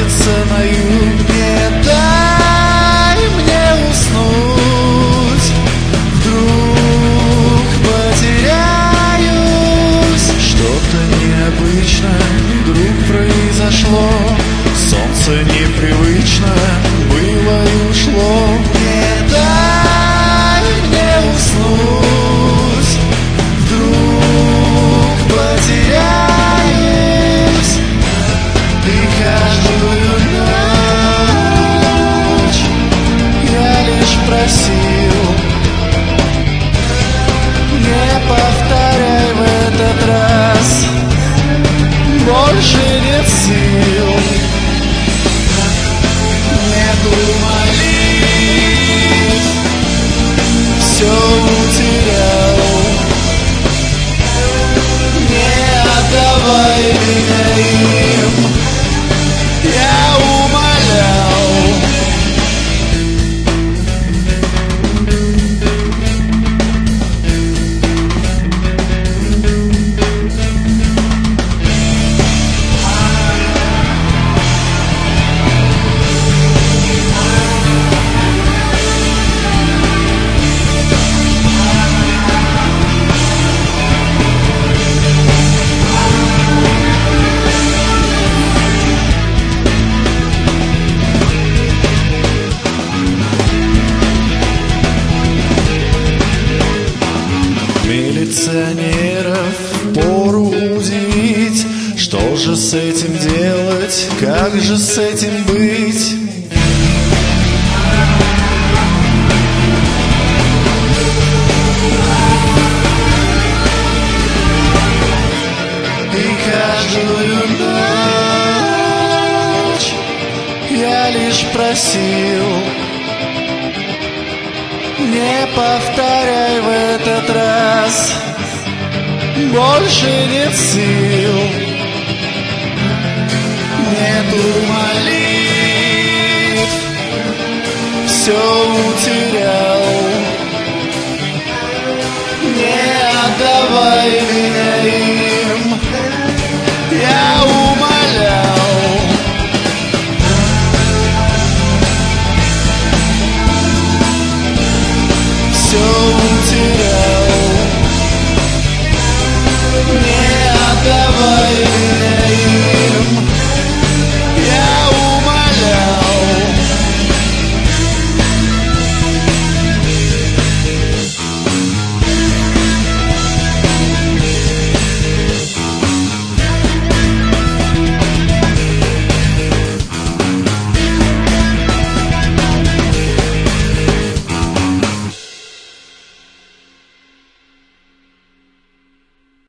двигаться на юг. Не дай мне уснуть, вдруг потеряюсь. Что-то необычное вдруг произошло, солнце непривычно было и ушло. Не дай мне уснуть, вдруг потеряюсь. И каждую ночь я лишь просил: не повторяй в этот раз, больше нет сил. Нету молитв, все утерял. Не отдавай меня им, я умолял. Милиционеров впору удивить. Что же с этим делать, как же с этим быть? И каждую ночь я лишь просил: не повторяй в этот раз, больше нет сил. Нету молитв, все утерял. Не отдавай